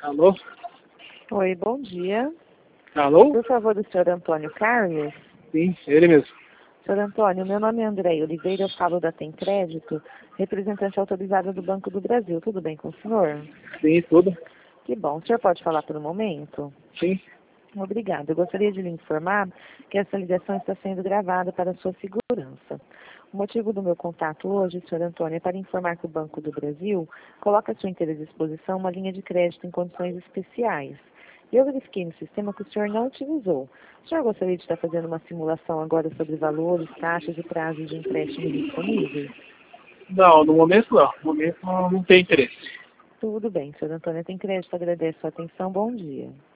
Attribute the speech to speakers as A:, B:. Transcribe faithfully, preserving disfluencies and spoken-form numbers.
A: Alô?
B: Oi, bom dia.
A: Alô?
B: Por favor, o senhor Antônio Carlos?
A: Sim, ele mesmo.
B: Senhor Antônio, meu nome é André Oliveira, eu falo da Tem Crédito, representante autorizada do Banco do Brasil. Tudo bem com o senhor?
A: Sim, tudo.
B: Que bom. O senhor pode falar por um momento?
A: Sim.
B: Obrigada. Eu gostaria de lhe informar que essa ligação está sendo gravada para a sua segurança. O motivo do meu contato hoje, senhor Antônio, é para informar que o Banco do Brasil coloca à sua inteira disposição uma linha de crédito em condições especiais. Eu verifiquei no sistema que o senhor não utilizou. O senhor gostaria de estar fazendo uma simulação agora sobre valores, taxas e prazos de empréstimo disponíveis?
A: Não, no momento não. No momento não, não tem interesse.
B: Tudo bem, senhor Antônio. Tem crédito, agradeço a sua atenção. Bom dia.